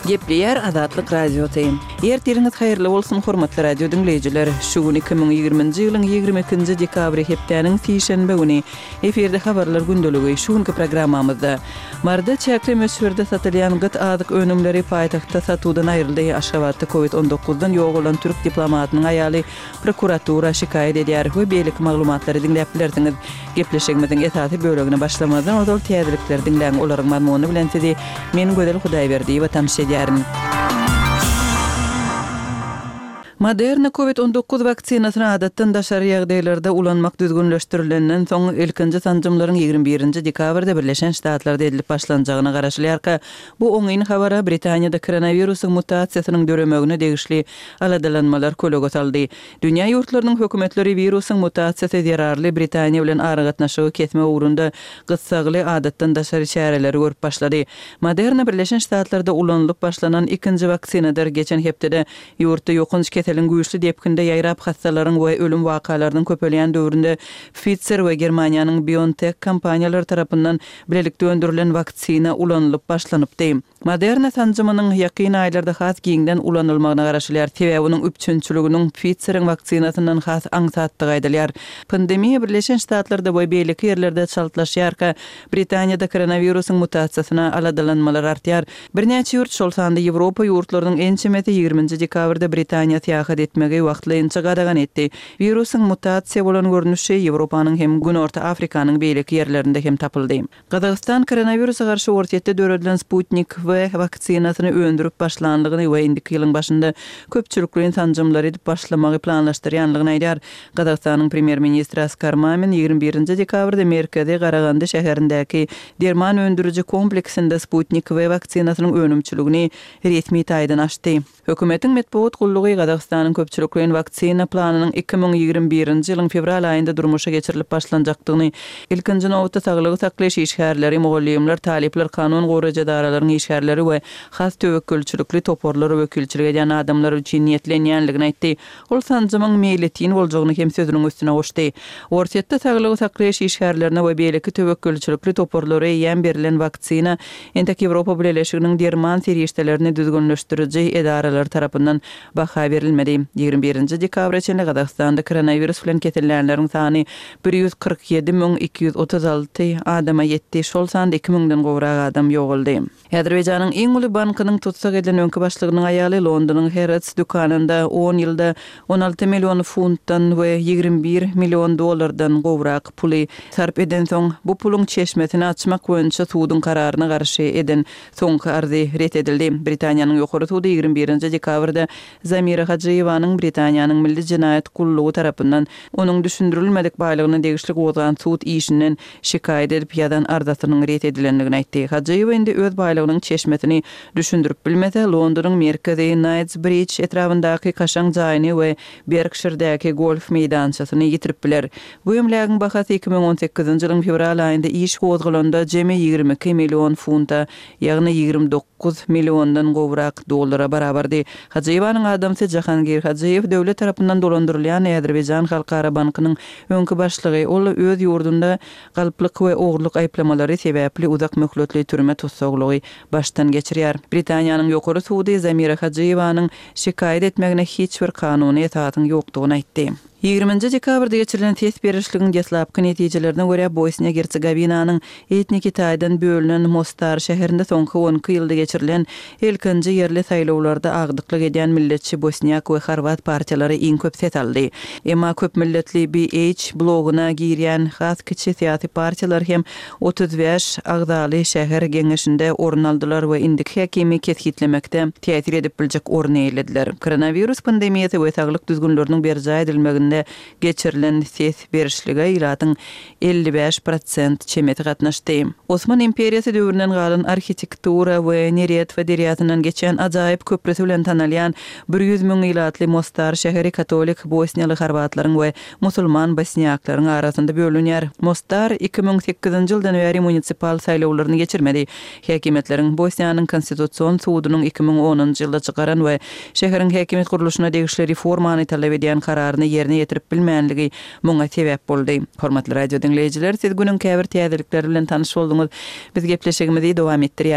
Gepleyer Azatlyk radiosyň. Ertiriniz haýyrly bolsun hormatly radio dinleýijiler. Şu gün 2020-nji ýylyň 22-nji dekabry hepdeniň sişenbe güni eferde habarlar gündöligi şu günki programmamyzda marda çäkli mösürde satylýan gyt azyk önümleri paýtagtda satuwdan aýryldy. Aşgabatda COVID-19-dan ýok bolan türk diplomatynyň aýaly prokuratura şikaýet edýär we beýlik maglumatlary dinläp bilersiňiz. Gepleşigimiziň esasy bölegine başlamazdan ozal täzelikler dinläň olaryň mazmuny bilen sizi men Gödel Hudaýberdi we tanışýaryn. Moderna COVID-19 vaksinasyny adatdan daşary ýagdaýlarda ulanmak düzgünleşdirilenden soň ilkinji sanjymlaryň 21-nji dekabrda Birleşen Ştatlarda edilip başlanjagyna garaşylýarka bu oňyň habara Britaniýada koronawirusyň mutasiýasynyň döremegine degişli aladalanmalar kölega saldy. Dünýä ýurtlarynyň hökümetleri wirusyň mutasiýasy zararly Britaniýa bilen ara gatnaşygy kesme ugrunda gyssagly adatdan daşary çäreleri görüp başlady. Moderna Birleşen Ştatlarda ulanlyp başlanan ikinji vaksinadyr. Geçen hepdede ýurtda ýokunç Telin güýçli depkinde ýaýrap hastalaryň we ölüm wakalarynyň köpelýän döwründe Pfizer we Germaniýanyň BioNTech kompaniýalary tarapyndan bilelikde öndürilen vaksina ulanlyp başlanypdy. Moderna sanjymynyň ýakyn aýlarda has giňden ulanylmagyna garaşylýar. Sebäbiniň üçinçiliginiň Pfizeriň vaksinasyndan has aňsatdygy aýdylýar. Pandemiýa Birleşen Ştatlarda we beýlik ýerlerde çaltlaşýarka Britaniýada koronawirusyň mutasiýasyna aladalanmalar artýar. Birnäçe ýurt şol sanda Ýewropa ýurtlarynyň en çemeti 20-nji dekabrda Britaniýa tähid etmegi wagtlaýynça gadagan etdi. Virusyň mutasiýa bolan görnüşi Ýewropanyň hem Günorta Afrikanyň beýlik ýerlerinde hem tapyldy. Gazagystan koronawirusa garşy ortatda döredilen Sputnik we vaksinasyny öndürüp başlandygyny we indiki ýylyň başynda köpçülikliň sanjymlary edip başlamagy planlaşdyrýanlygyny aýdýar. Gazagystanyň premier ministri Askar Mamin 21-nji dekabrda Merkezi Garagandy şäherindäki derman öndürüji kompleksinde Sputnik we vaksinasynyň önümçiligini resmi taýdan açdy. Hökümetiň metbuat gullugy Gazagystanyň köpçülikliň vaksina planynyň 2021-nji ýylyň fevral aýynda durmuşa geçirilip başlanjakdygyny, ilkinji nowatda saglygy saklaýyş işgärleri, mugallimler, talipler, kanun gorajadarlaryň işgärleri we has töwekkülçilikli toporlar wekilçilik edýän adamlar üçin niýetlenýänligini aýtdy. Ol sanjymyň meýletin boljagyny hem sözüniň üstüne goşdy. Ortatda saglygy saklaýyş işgärlerine we beýleki töwekkülçilikli toporlary ýen berilen vaksina entek Ýewropa Birleşiginiň derman serýeşdelerini düzgünleşdiriji edaralar tarapyndan baha berilmedi. 21-nji dekabrda Gazagystanda koronavirus bilen ketilýänleriň sany 147.236 adama ýetdi. Şol sanda 2000-den gowrak adam ýogaldy. Azerbaýjanyň iň uly bankynyň tutsak edilen öňkü başlygynyň aýaly Londonyň Harrods dükanynda 10 ýylda 16 million funtdan we 21 million dollardan gowrak puly sarp eden soň bu puluň çeşmetini açmak boýunça suwdyň kararyna garşy eden soňky arzy ret edildi. Britaniýanyň ýokary suwdy 21-nji dekabrda Zamira Hajyewanyň Britaniýanyň Milli Jinaýat Gullugy tarapyndan onuň düşündirilmedik baýlygyny degişli gowdan suwd işinden şikaýet edip ýadan ardatynyň ret edilenligini aýtdy. Hajyew indi öz baýlygynyň çeşmetini düşündirip bilmese Londonyň merkezi Knightsbridge etrafyndaky kaşaň jaýyny we Berkshire'däki golf meýdançasyny ýitirip biler. Bu ýemlägiň bahasy 2018-nji ýylyň fevral aýynda iş gozgulanda jemi 22 million funta, ýagny 29 milliondan gowrak dollara barabardy. Hajyewanyň adamsy Jahangir Hajyew döwlet tarapyndan dolandyrylýan Azerbaýjan Halkara Bankynyň öňkü başlygy ol öz ýurdunda galyplyk we oğurluk aýplamalary sebäpli uzak möhletli türme tutsaglygy başdan geçirýär. Britaniýanyň ýokary suwdy Zamira Hajyewanyň şikaýet etmegine hiç bir kanuny etatyň ýokdugyny aýtdy. 20-nji dekabrda geçirilen test berişligiň deslapky netijelerine görä Bosniýa Hersegowinyň etnik taýdan bölünen Mostar şäherinde soňky 12 ýylda geçirilen ilkinji ýerli saýlawlarda agdyklyk edýän milletçi Bosniak we Horvat partiýalary iň köp ses aldy. Emma köp milletli BH bloguna girýän has kiçi syýasy partiýalar hem 35 agdaly şäher geňeşinde orun aldylar we indiki häkimi kesgitlemekde täsir edip biljek orun eýlediler. Koronavirus pandemiýasy we saglyk düzgünleriniň berjä edilmeginde geçirilen ses berişlige ýylatyň 55% çemeti gatnaşdy. Osman imperiýasy döwründen galan arhitektura we Neret federasynyň geçen ajaýyp köprüsi bilen tanalýan 100 000 ýylatly Mostar şäheri katolik Bosniýaly Horwatlaryň we musulman bosniaklaryň arasynda bölünýär. Mostar 2008-nji ýyldan beri munisipal saýlawlaryny geçirmedi. Häkimetleriň Bosniýanyň konstitusiýon suwdynyň 2010-njy ýylda çykaran we şäheriň häkimet guruluşyna degişli reformany talap edýän kararyny ýerine ýetirip bilmänligi muňa sebäp boldy. Hormatly radio dinleýijiler, siz günüň käbir täzelikleri bilen tanyş boldyňyz. Biz gepleşigimizi dowam etdirýär.